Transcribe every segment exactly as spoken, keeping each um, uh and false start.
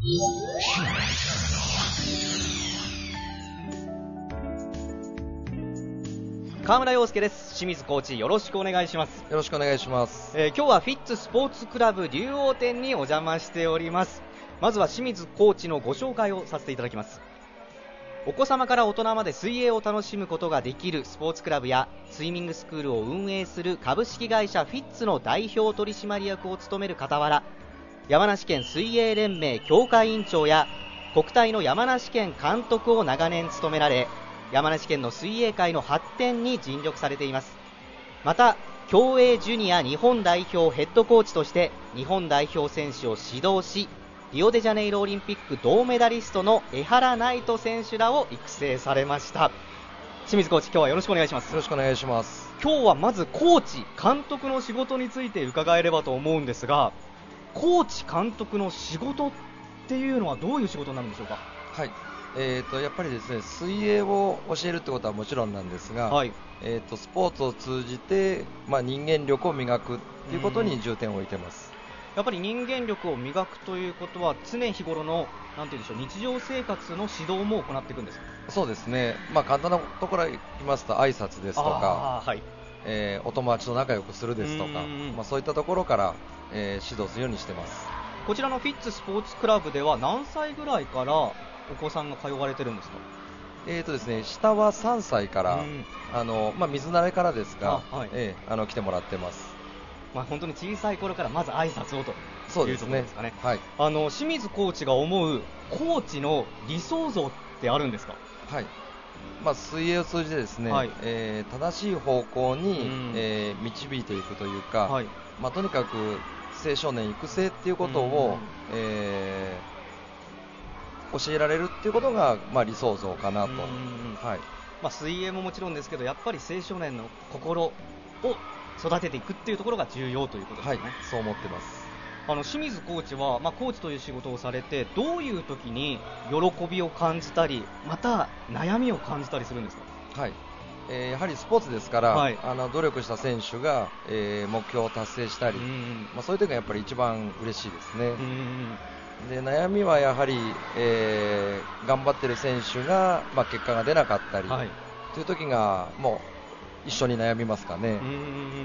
川村陽介です。清水コーチ、よろしくお願いします。 よろしくお願いします。 えー、今日はフィッツスポーツクラブ竜王店にお邪魔しております。まずは清水コーチのご紹介をさせていただきます。お子様から大人まで水泳を楽しむことができるスポーツクラブやスイミングスクールを運営する株式会社フィッツの代表取締役を務める傍ら、山梨県水泳連盟協会委員長や国体の山梨県監督を長年務められ、山梨県の水泳界の発展に尽力されています。また競泳ジュニア日本代表ヘッドコーチとして日本代表選手を指導し、リオデジャネイロオリンピック銅メダリストの江原騎士選手らを育成されました。清水コーチ、今日はよろしくお願いします。 よろしくお願いします。 今日はまずコーチ監督の仕事について伺えればと思うんですが、コーチ監督の仕事っていうのはどういう仕事になるんでしょうか。 はい、えー、とやっぱりですね、水泳を教えるってことはもちろんなんですが、はい、えー、とスポーツを通じて、まあ、人間力を磨くということに重点を置いてます。 やっぱり人間力を磨くということは常日頃のなんて言うんでしょう、日常生活の指導も行っていくんですか。 そうですね、まあ、簡単なところからいきますと挨拶ですとか、はい、えー、お友達と仲良くするですとか、まあ、そういったところから、えー、指導するようにしてます。 こちらのフィッツスポーツクラブでは何歳ぐらいからお子さんが通われてるんですか。 えーとですね、下はさんさいから、あのまあ、水慣れからですが、あ、はい、えー、あの来てもらってます。 まあ、本当に小さい頃からまず挨拶をというところですかね。 はい、 あの清水コーチが思うコーチの理想像ってあるんですか。 はい、まあ、水泳を通じてですね、はい、えー、正しい方向に、えー、導いていくというか、はい、まあ、とにかく青少年育成っていうことを、えー、教えられるっていうことが、まあ、理想像かなと。はい、 まあ、水泳ももちろんですけど、やっぱり青少年の心を育てていくっていうところが重要ということですね。 はい、そう思ってます。 あの清水コーチは、まあ、コーチという仕事をされてどういう時に喜びを感じたりまた悩みを感じたりするんですか。 はい、えー、やはりスポーツですから、はい、あの努力した選手が、えー、目標を達成したり、まあ、そういう時がやっぱり一番嬉しいですね。で悩みはやはり、えー、頑張ってる選手が、まあ、結果が出なかったり、はい、という時がもう一緒に悩みますかね。うんうん、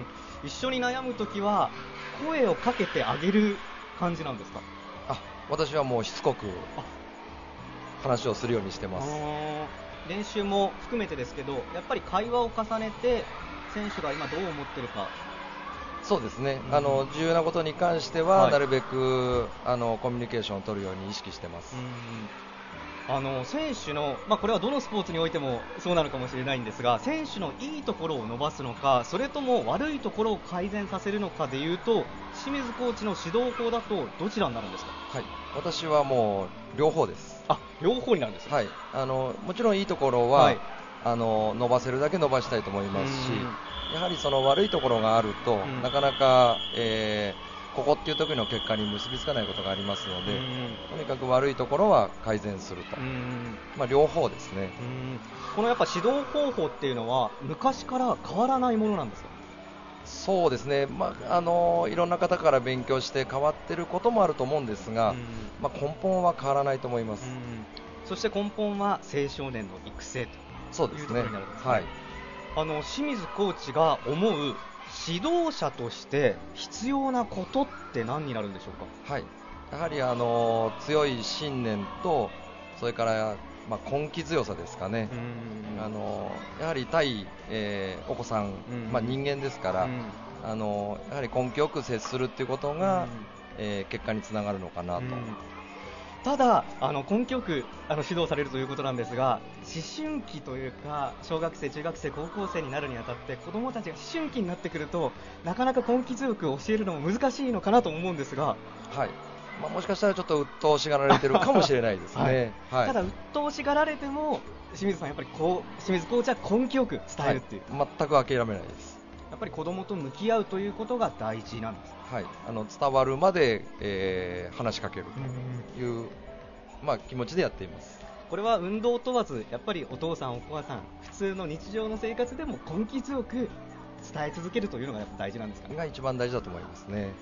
一緒に悩むときは声をかけてあげる感じなんですか。 あ、私はもうしつこく話をするようにしてます。 練習も含めてですけど、やっぱり会話を重ねて選手が今どう思ってるか。 そうですね、うん、あの重要なことに関しては、はい、なるべくあのコミュニケーションを取るように意識してます。 うん、あの選手の、まあ、これはどのスポーツにおいてもそうなのかもしれないんですが、選手のいいところを伸ばすのかそれとも悪いところを改善させるのかでいうと、清水コーチの指導法だとどちらになるんですか。 はい、私はもう両方です。 あ、両方になるんですね。 はい、あのもちろんいいところは、はい、あの伸ばせるだけ伸ばしたいと思いますし、やはりその悪いところがあると、なかなか、えー、ここっていう時の結果に結びつかないことがありますので、とにかく悪いところは改善すると、まあ、両方ですね。 このやっぱ指導方法っていうのは昔から変わらないものなんですか。 そうですね、まあ、あのいろんな方から勉強して変わっていることもあると思うんですが、まあ、根本は変わらないと思います。 そして根本は青少年の育成というところになるんですね。はい、あの清水コーチが思う指導者として必要なことって何になるんでしょうか。 はい、やはりあの強い信念と、それからまあ、根気強さですかね。あのやはり対、えー、お子さん、まあ、人間ですから、あのやはり根気よく接するということが、えー、結果につながるのかなと。 ただあの根気よくあの指導されるということなんですが、思春期というか小学生、中学生、高校生になるにあたって子どもたちが思春期になってくるとなかなか根気強く教えるのも難しいのかなと思うんですが、 はい、まあ、もしかしたらちょっと鬱陶しがられてるかもしれないですね。 はいはい、ただ鬱陶しがられても清水さんやっぱりこう清水コーチは根気よく伝えるっていう、 はい、全く諦めないです。 やっぱり子どもと向き合うということが大事なんです。 はい、あの伝わるまで、えー、話しかけるという、まあ、気持ちでやっています。 これは運動問わずやっぱりお父さんお母さん普通の日常の生活でも根気強く伝え続けるというのがやっぱ大事なんですかね。 が一番大事だと思いますね。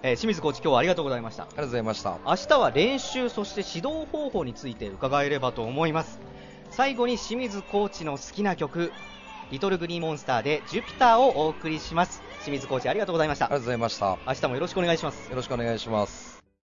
えー、清水コーチ、今日はありがとうございました。 ありがとうございました。 明日は練習、そして指導方法について伺えればと思います。最後に清水コーチの好きな曲、リトルグリーンモンスターでジュピターをお送りします。清水コーチ、ありがとうございました。 ありがとうございました。 明日もよろしくお願いします。 よろしくお願いします。